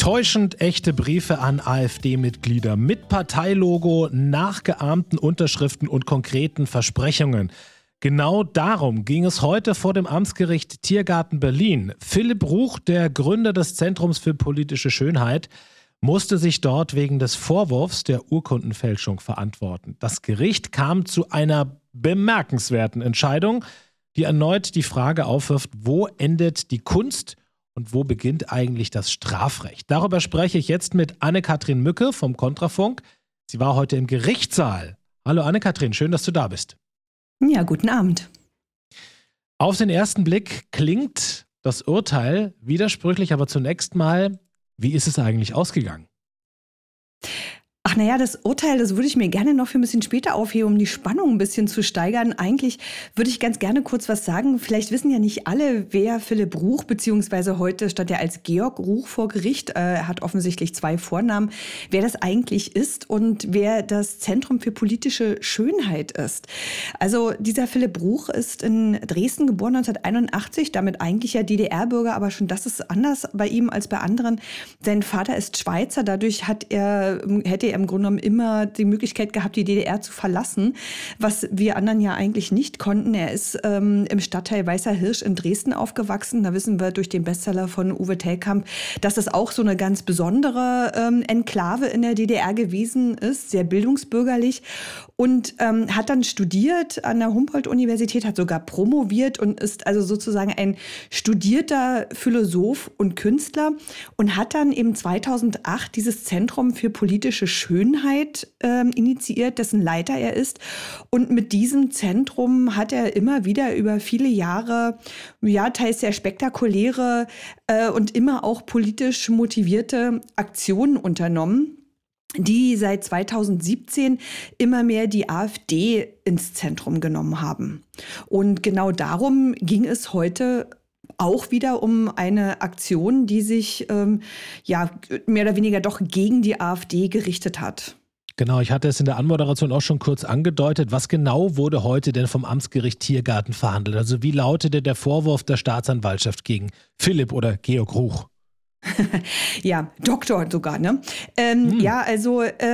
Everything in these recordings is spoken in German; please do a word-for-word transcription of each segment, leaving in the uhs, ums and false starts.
Täuschend echte Briefe an AfD-Mitglieder mit Parteilogo, nachgeahmten Unterschriften und konkreten Versprechungen. Genau darum ging es heute vor dem Amtsgericht Tiergarten Berlin. Philipp Ruch, der Gründer des Zentrums für politische Schönheit, musste sich dort wegen des Vorwurfs der Urkundenfälschung verantworten. Das Gericht kam zu einer bemerkenswerten Entscheidung, die erneut die Frage aufwirft, wo endet die Kunst und wo beginnt eigentlich das Strafrecht? Darüber spreche ich jetzt mit Anne-Kathrin Mücke vom Kontrafunk. Sie war heute im Gerichtssaal. Hallo Anne-Kathrin, schön, dass du da bist. Ja, guten Abend. Auf den ersten Blick klingt das Urteil widersprüchlich, aber zunächst mal, wie ist es eigentlich ausgegangen? Ach naja, das Urteil, das würde ich mir gerne noch für ein bisschen später aufheben, um die Spannung ein bisschen zu steigern. Eigentlich würde ich ganz gerne kurz was sagen. Vielleicht wissen ja nicht alle, wer Philipp Ruch, beziehungsweise heute stand er als Georg Ruch vor Gericht. Er hat offensichtlich zwei Vornamen, wer das eigentlich ist und wer das Zentrum für politische Schönheit ist. Also dieser Philipp Ruch ist in Dresden geboren neunzehnhunderteinundachtzig, damit eigentlich ja D D R-Bürger, aber schon das ist anders bei ihm als bei anderen. Sein Vater ist Schweizer, dadurch hat er, hätte er im Grunde genommen immer die Möglichkeit gehabt, die D D R zu verlassen, was wir anderen ja eigentlich nicht konnten. Er ist ähm, im Stadtteil Weißer Hirsch in Dresden aufgewachsen. Da wissen wir durch den Bestseller von Uwe Tellkamp, dass das auch so eine ganz besondere ähm, Enklave in der D D R gewesen ist, sehr bildungsbürgerlich und ähm, hat dann studiert an der Humboldt-Universität, hat sogar promoviert und ist also sozusagen ein studierter Philosoph und Künstler und hat dann eben zweitausendacht dieses Zentrum für politische Schönheit äh, initiiert, dessen Leiter er ist. Und mit diesem Zentrum hat er immer wieder über viele Jahre, ja, teils sehr spektakuläre äh, und immer auch politisch motivierte Aktionen unternommen, die seit zweitausendsiebzehn immer mehr die AfD ins Zentrum genommen haben. Und genau darum ging es heute auch wieder um eine Aktion, die sich ähm, ja mehr oder weniger doch gegen die AfD gerichtet hat. Genau, ich hatte es in der Anmoderation auch schon kurz angedeutet. Was genau wurde heute denn vom Amtsgericht Tiergarten verhandelt? Also wie lautete der Vorwurf der Staatsanwaltschaft gegen Philipp oder Georg Ruch? Ja, Doktor sogar, ne? Ähm, hm. Ja, also äh,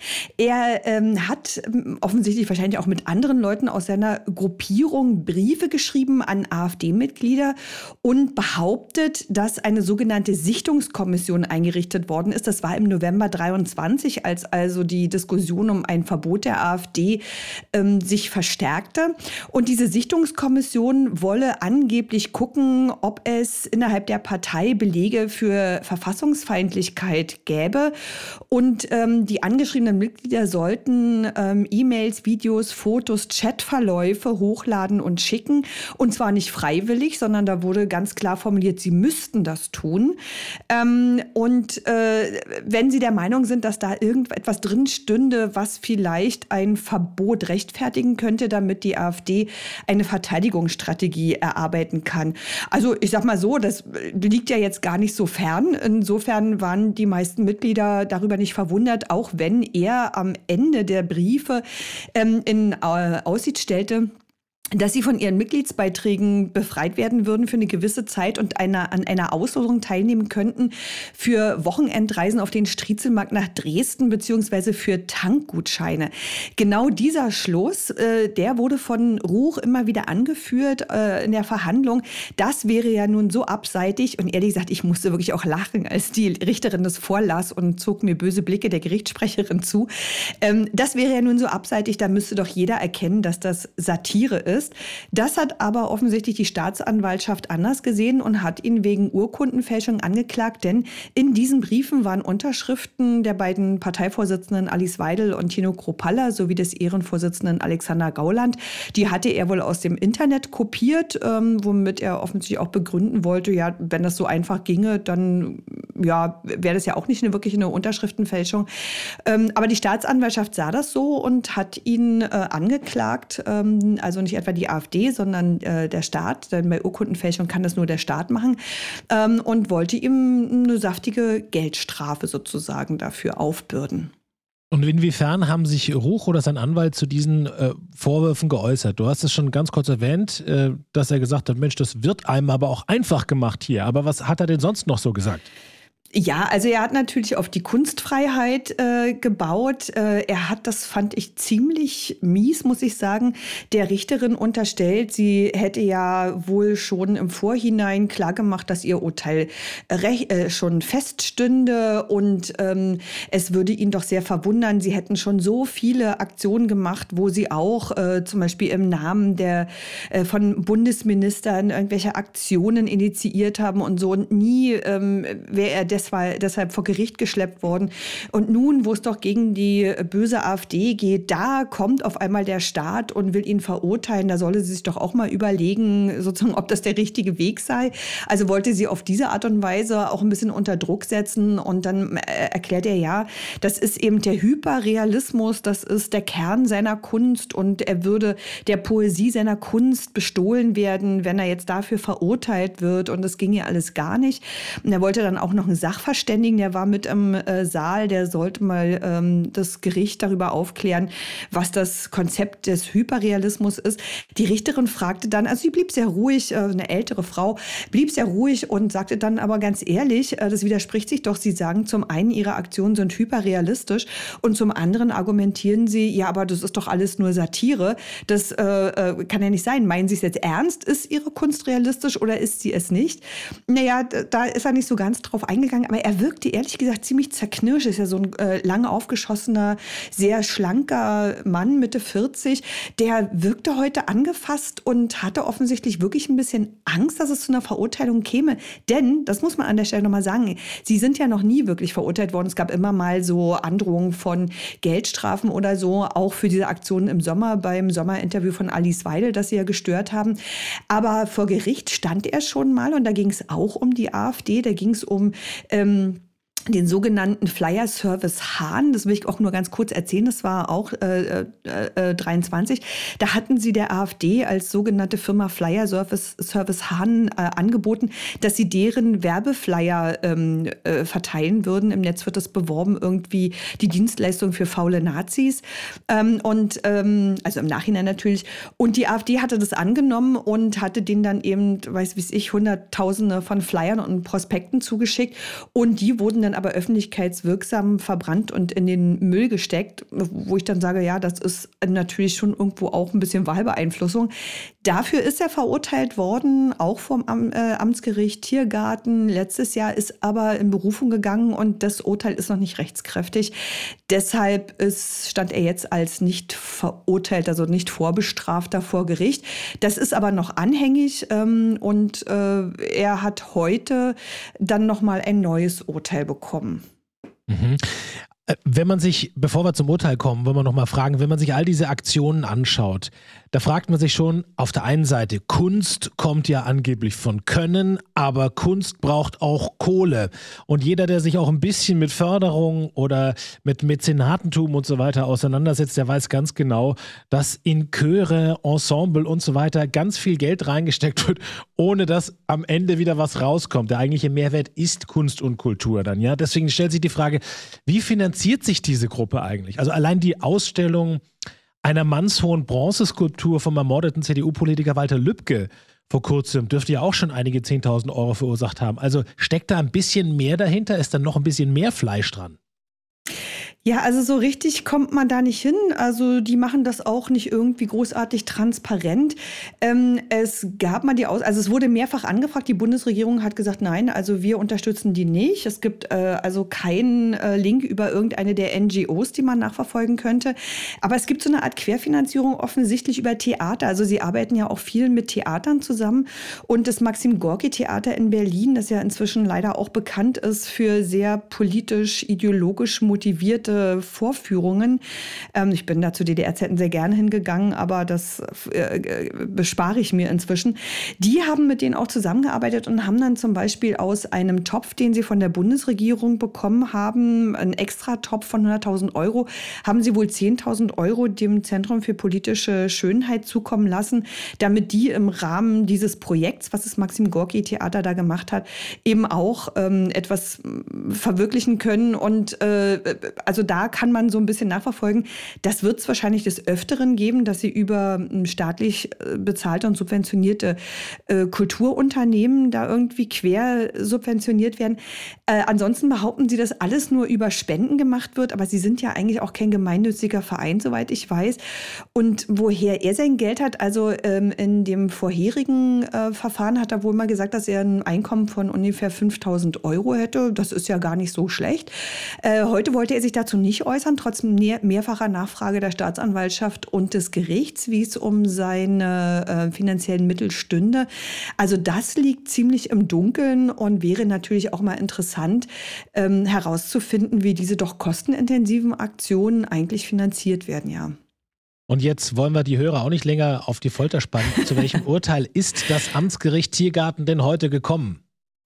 er ähm, hat offensichtlich wahrscheinlich auch mit anderen Leuten aus seiner Gruppierung Briefe geschrieben an AfD-Mitglieder und behauptet, dass eine sogenannte Sichtungskommission eingerichtet worden ist. Das war im November dreiundzwanzig, als also die Diskussion um ein Verbot der AfD ähm, sich verstärkte. Und diese Sichtungskommission wolle angeblich gucken, ob es innerhalb der Partei Belege für Verfassungsfeindlichkeit gäbe. Und ähm, die angeschriebenen Mitglieder sollten ähm, E-Mails, Videos, Fotos, Chatverläufe hochladen und schicken. Und zwar nicht freiwillig, sondern da wurde ganz klar formuliert, sie müssten das tun. Ähm, und äh, wenn sie der Meinung sind, dass da irgendetwas drin stünde, was vielleicht ein Verbot rechtfertigen könnte, damit die AfD eine Verteidigungsstrategie erarbeiten kann. Also ich sag mal so, das liegt ja jetzt gar nicht so fern. Insofern waren die meisten Mitglieder darüber nicht verwundert, auch wenn er am Ende der Briefe ähm, in äh, Aussicht stellte, dass sie von ihren Mitgliedsbeiträgen befreit werden würden für eine gewisse Zeit und einer, an einer Auslosung teilnehmen könnten für Wochenendreisen auf den Striezelmarkt nach Dresden beziehungsweise für Tankgutscheine. Genau dieser Schluss, äh, der wurde von Ruch immer wieder angeführt äh, in der Verhandlung. Das wäre ja nun so abseitig und ehrlich gesagt, ich musste wirklich auch lachen, als die Richterin das vorlas und zog mir böse Blicke der Gerichtssprecherin zu. Ähm, das wäre ja nun so abseitig, da müsste doch jeder erkennen, dass das Satire ist. Das hat aber offensichtlich die Staatsanwaltschaft anders gesehen und hat ihn wegen Urkundenfälschung angeklagt, denn in diesen Briefen waren Unterschriften der beiden Parteivorsitzenden Alice Weidel und Tino Kropalla sowie des Ehrenvorsitzenden Alexander Gauland. Die hatte er wohl aus dem Internet kopiert, ähm, womit er offensichtlich auch begründen wollte, ja, wenn das so einfach ginge, dann ja, wäre das ja auch nicht eine wirklich eine Unterschriftenfälschung. Ähm, aber die Staatsanwaltschaft sah das so und hat ihn äh, angeklagt, ähm, also nicht etwa die AfD, sondern äh, der Staat, denn bei Urkundenfälschung kann das nur der Staat machen, ähm, und wollte ihm eine saftige Geldstrafe sozusagen dafür aufbürden. Und inwiefern haben sich Ruch oder sein Anwalt zu diesen äh, Vorwürfen geäußert? Du hast es schon ganz kurz erwähnt, äh, dass er gesagt hat, Mensch, das wird einem aber auch einfach gemacht hier. Aber was hat er denn sonst noch so gesagt? Ja, also er hat natürlich auf die Kunstfreiheit äh, gebaut. Äh, er hat, das fand ich ziemlich mies, muss ich sagen, der Richterin unterstellt, sie hätte ja wohl schon im Vorhinein klargemacht, dass ihr Urteil rech- äh, schon feststünde und ähm, es würde ihn doch sehr verwundern. Sie hätten schon so viele Aktionen gemacht, wo sie auch äh, zum Beispiel im Namen der äh, von Bundesministern irgendwelche Aktionen initiiert haben und so. Und nie ähm, wäre er deshalb deshalb vor Gericht geschleppt worden. Und nun, wo es doch gegen die böse AfD geht, da kommt auf einmal der Staat und will ihn verurteilen. Da solle sie sich doch auch mal überlegen, sozusagen, ob das der richtige Weg sei. Also wollte sie auf diese Art und Weise auch ein bisschen unter Druck setzen. Und dann erklärt er, ja, das ist eben der Hyperrealismus, das ist der Kern seiner Kunst und er würde der Poesie seiner Kunst bestohlen werden, wenn er jetzt dafür verurteilt wird. Und das ging ja alles gar nicht. Und er wollte dann auch noch einen Sachverständigen, der war mit im äh, Saal, der sollte mal ähm, das Gericht darüber aufklären, was das Konzept des Hyperrealismus ist. Die Richterin fragte dann, also sie blieb sehr ruhig, äh, eine ältere Frau, blieb sehr ruhig und sagte dann aber ganz ehrlich, äh, das widerspricht sich doch, sie sagen zum einen, ihre Aktionen sind hyperrealistisch und zum anderen argumentieren sie, ja, aber das ist doch alles nur Satire. Das äh, äh, kann ja nicht sein. Meinen Sie es jetzt ernst? Ist Ihre Kunst realistisch oder ist sie es nicht? Naja, da ist er nicht so ganz drauf eingegangen, aber er wirkte ehrlich gesagt ziemlich zerknirscht. Ist ja so ein äh, lang aufgeschossener, sehr schlanker Mann, Mitte vierzig. Der wirkte heute angefasst und hatte offensichtlich wirklich ein bisschen Angst, dass es zu einer Verurteilung käme. Denn, das muss man an der Stelle nochmal sagen, sie sind ja noch nie wirklich verurteilt worden. Es gab immer mal so Androhungen von Geldstrafen oder so, auch für diese Aktionen im Sommer, beim Sommerinterview von Alice Weidel, das sie ja gestört haben. Aber vor Gericht stand er schon mal und da ging es auch um die AfD, da ging es um ähm, den sogenannten Flyer-Service Hahn. Das will ich auch nur ganz kurz erzählen. Das war auch äh, äh, dreiundzwanzig. Da hatten sie der AfD als sogenannte Firma Flyer-Service Service Hahn äh, angeboten, dass sie deren Werbeflyer ähm, äh, verteilen würden. Im Netz wird das beworben, irgendwie die Dienstleistung für faule Nazis. Ähm, und ähm, also im Nachhinein natürlich. Und die AfD hatte das angenommen und hatte denen dann eben, weiß wie ich, Hunderttausende von Flyern und Prospekten zugeschickt. Und die wurden dann aber öffentlichkeitswirksam verbrannt und in den Müll gesteckt, wo ich dann sage, ja, das ist natürlich schon irgendwo auch ein bisschen Wahlbeeinflussung. Dafür ist er verurteilt worden, auch vom Am- äh, Amtsgericht Tiergarten. Letztes Jahr ist aber in Berufung gegangen und das Urteil ist noch nicht rechtskräftig. Deshalb ist, stand er jetzt als nicht verurteilt, also nicht vorbestrafter vor Gericht. Das ist aber noch anhängig ähm, und äh, er hat heute dann nochmal ein neues Urteil bekommen. Mhm. Wenn man sich, bevor wir zum Urteil kommen, wollen wir noch mal fragen, wenn man sich all diese Aktionen anschaut, da fragt man sich schon, auf der einen Seite, Kunst kommt ja angeblich von Können, aber Kunst braucht auch Kohle. Und jeder, der sich auch ein bisschen mit Förderung oder mit Mäzenatentum und so weiter auseinandersetzt, der weiß ganz genau, dass in Chöre, Ensemble und so weiter ganz viel Geld reingesteckt wird, ohne dass am Ende wieder was rauskommt. Der eigentliche Mehrwert ist Kunst und Kultur dann, ja. Deswegen stellt sich die Frage, wie finanziert sich diese Gruppe eigentlich? Also allein die Ausstellung einer mannshohen Bronzeskulptur vom ermordeten C D U-Politiker Walter Lübcke vor kurzem dürfte ja auch schon einige zehntausend Euro verursacht haben. Also steckt da ein bisschen mehr dahinter? Ist da noch ein bisschen mehr Fleisch dran? Ja, also so richtig kommt man da nicht hin. Also die machen das auch nicht irgendwie großartig transparent. Ähm, es gab mal die Aus, also es wurde mehrfach angefragt. Die Bundesregierung hat gesagt, nein, also wir unterstützen die nicht. Es gibt äh, also keinen äh, Link über irgendeine der N G Os, die man nachverfolgen könnte. Aber es gibt so eine Art Querfinanzierung offensichtlich über Theater. Also sie arbeiten ja auch viel mit Theatern zusammen. Und das Maxim-Gorki-Theater in Berlin, das ja inzwischen leider auch bekannt ist für sehr politisch, ideologisch motivierte Vorführungen. Ähm, ich bin da zu D D R-Zeiten sehr gerne hingegangen, aber das äh, bespare ich mir inzwischen. Die haben mit denen auch zusammengearbeitet und haben dann zum Beispiel aus einem Topf, den sie von der Bundesregierung bekommen haben, einen Extratopf von hunderttausend Euro, haben sie wohl zehntausend Euro dem Zentrum für politische Schönheit zukommen lassen, damit die im Rahmen dieses Projekts, was das Maxim-Gorki-Theater da gemacht hat, eben auch ähm, etwas verwirklichen können. Und äh, also da kann man so ein bisschen nachverfolgen. Das wird es wahrscheinlich des Öfteren geben, dass sie über staatlich bezahlte und subventionierte äh, Kulturunternehmen da irgendwie quer subventioniert werden. Äh, ansonsten behaupten sie, dass alles nur über Spenden gemacht wird, aber sie sind ja eigentlich auch kein gemeinnütziger Verein, soweit ich weiß. Und woher er sein Geld hat, also ähm, in dem vorherigen äh, Verfahren hat er wohl mal gesagt, dass er ein Einkommen von ungefähr fünftausend Euro hätte. Das ist ja gar nicht so schlecht. Äh, heute wollte er sich dazu nicht äußern, trotz mehr, mehrfacher Nachfrage der Staatsanwaltschaft und des Gerichts, wie es um seine äh, finanziellen Mittel stünde. Also das liegt ziemlich im Dunkeln und wäre natürlich auch mal interessant ähm, herauszufinden, wie diese doch kostenintensiven Aktionen eigentlich finanziert werden, ja. Und jetzt wollen wir die Hörer auch nicht länger auf die Folter spannen. Zu welchem Urteil ist das Amtsgericht Tiergarten denn heute gekommen?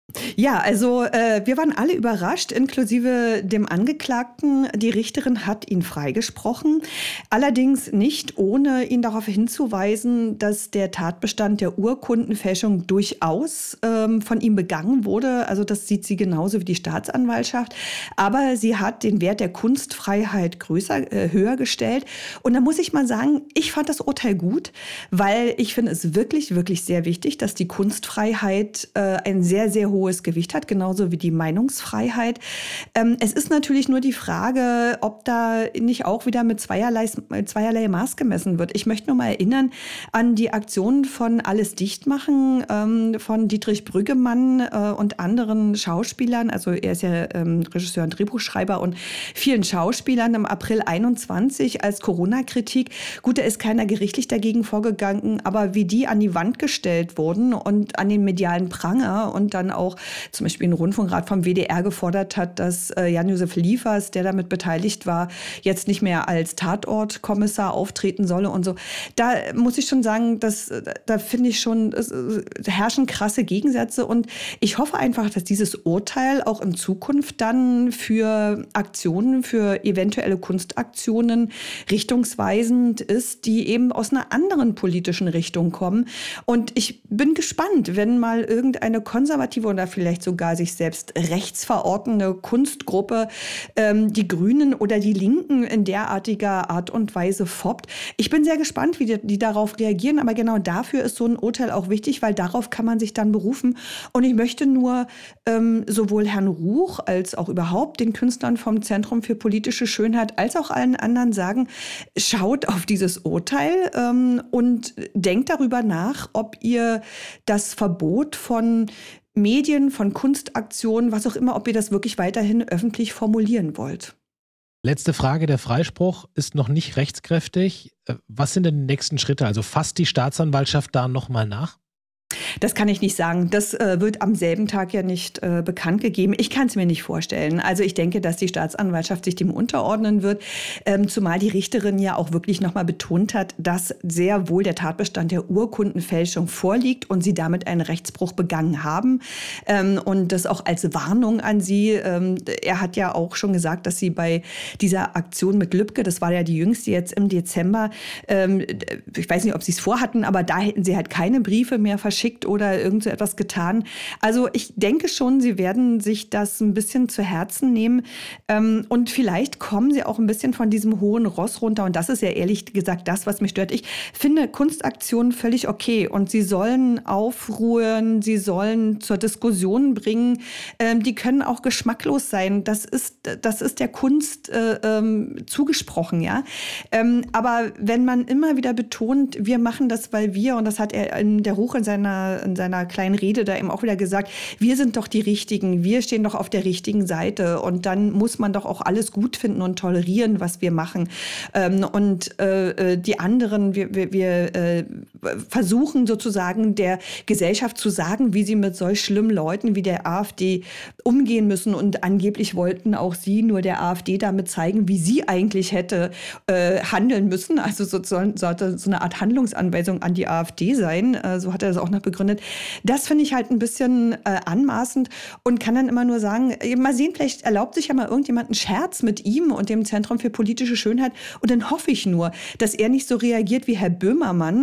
Ja, also äh, wir waren alle überrascht, inklusive dem Angeklagten. Die Richterin hat ihn freigesprochen, allerdings nicht ohne ihn darauf hinzuweisen, dass der Tatbestand der Urkundenfälschung durchaus ähm, von ihm begangen wurde. Also das sieht sie genauso wie die Staatsanwaltschaft. Aber sie hat den Wert der Kunstfreiheit größer, äh, höher gestellt. Und da muss ich mal sagen, ich fand das Urteil gut, weil ich finde es wirklich, wirklich sehr wichtig, dass die Kunstfreiheit äh, ein sehr, sehr hohes hohes Gewicht hat, genauso wie die Meinungsfreiheit. Ähm, es ist natürlich nur die Frage, ob da nicht auch wieder mit zweierlei, zweierlei Maß gemessen wird. Ich möchte nur mal erinnern an die Aktion von Alles dicht machen, ähm, von Dietrich Brüggemann äh, und anderen Schauspielern. Also er ist ja ähm, Regisseur und Drehbuchschreiber und vielen Schauspielern im April einundzwanzig als Corona-Kritik. Gut, da ist keiner gerichtlich dagegen vorgegangen, aber wie die an die Wand gestellt wurden und an den medialen Pranger und dann auch zum Beispiel ein Rundfunkrat vom W D R gefordert hat, dass äh, Jan-Josef Liefers, der damit beteiligt war, jetzt nicht mehr als Tatortkommissar auftreten solle und so. Da muss ich schon sagen, dass, da finde ich schon, es herrschen krasse Gegensätze und ich hoffe einfach, dass dieses Urteil auch in Zukunft dann für Aktionen, für eventuelle Kunstaktionen richtungsweisend ist, die eben aus einer anderen politischen Richtung kommen. Und ich bin gespannt, wenn mal irgendeine konservative oder vielleicht sogar sich selbst rechtsverortende Kunstgruppe ähm, die Grünen oder die Linken in derartiger Art und Weise foppt. Ich bin sehr gespannt, wie die, die darauf reagieren, aber genau dafür ist so ein Urteil auch wichtig, weil darauf kann man sich dann berufen. Und ich möchte nur ähm, sowohl Herrn Ruch als auch überhaupt den Künstlern vom Zentrum für politische Schönheit als auch allen anderen sagen, schaut auf dieses Urteil ähm, und denkt darüber nach, ob ihr das Verbot von Medien, von Kunstaktionen, was auch immer, ob ihr das wirklich weiterhin öffentlich formulieren wollt. Letzte Frage, der Freispruch ist noch nicht rechtskräftig. Was sind denn die nächsten Schritte? Also fasst die Staatsanwaltschaft da nochmal nach? Das kann ich nicht sagen. Das äh, wird am selben Tag ja nicht äh, bekannt gegeben. Ich kann es mir nicht vorstellen. Also ich denke, dass die Staatsanwaltschaft sich dem unterordnen wird, ähm, zumal die Richterin ja auch wirklich nochmal betont hat, dass sehr wohl der Tatbestand der Urkundenfälschung vorliegt und sie damit einen Rechtsbruch begangen haben. Ähm, und das auch als Warnung an sie. Ähm, er hat ja auch schon gesagt, dass sie bei dieser Aktion mit Lübcke, das war ja die jüngste jetzt im Dezember, ähm, ich weiß nicht, ob sie es vorhatten, aber da hätten sie halt keine Briefe mehr verschickt oder irgend so etwas getan. Also ich denke schon, sie werden sich das ein bisschen zu Herzen nehmen ähm, und vielleicht kommen sie auch ein bisschen von diesem hohen Ross runter und das ist ja ehrlich gesagt das, was mich stört. Ich finde Kunstaktionen völlig okay und sie sollen aufruhen, sie sollen zur Diskussion bringen, ähm, die können auch geschmacklos sein. Das ist, das ist der Kunst äh, ähm, zugesprochen, ja. Ähm, aber wenn man immer wieder betont, wir machen das, weil wir, und das hat er in der Ruch in seiner, in seiner kleinen Rede da eben auch wieder gesagt, wir sind doch die Richtigen, wir stehen doch auf der richtigen Seite und dann muss man doch auch alles gut finden und tolerieren, was wir machen. Ähm, und äh, die anderen, wir, wir, wir äh, versuchen sozusagen der Gesellschaft zu sagen, wie sie mit solch schlimmen Leuten wie der AfD umgehen müssen und angeblich wollten auch sie nur der AfD damit zeigen, wie sie eigentlich hätte äh, handeln müssen. Also so, sollte so eine Art Handlungsanweisung an die AfD sein. Äh, so hat er das auch noch begründet. Das finde ich halt ein bisschen äh, anmaßend und kann dann immer nur sagen, mal sehen, vielleicht erlaubt sich ja mal irgendjemand einen Scherz mit ihm und dem Zentrum für politische Schönheit und dann hoffe ich nur, dass er nicht so reagiert wie Herr Böhmermann, der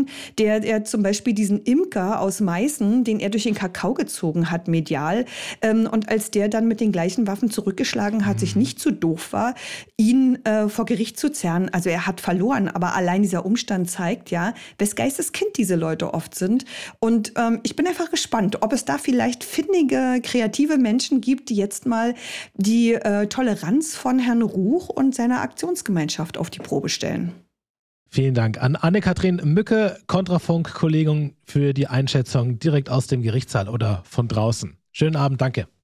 der, der zum Beispiel diesen Imker aus Meißen, den er durch den Kakao gezogen hat, medial. Ähm, und als der dann mit den gleichen Waffen zurückgeschlagen hat, mhm. sich nicht zu doof war, ihn äh, vor Gericht zu zerren. Also er hat verloren, aber allein dieser Umstand zeigt ja, wes Geistes Kind diese Leute oft sind. Und ähm, ich bin einfach gespannt, ob es da vielleicht findige, kreative Menschen gibt, die jetzt mal die äh, Toleranz von Herrn Ruch und seiner Aktionsgemeinschaft auf die Probe stellen. Vielen Dank an Anne-Kathrin Mücke, Kontrafunk-Kollegin, für die Einschätzung direkt aus dem Gerichtssaal oder von draußen. Schönen Abend, danke.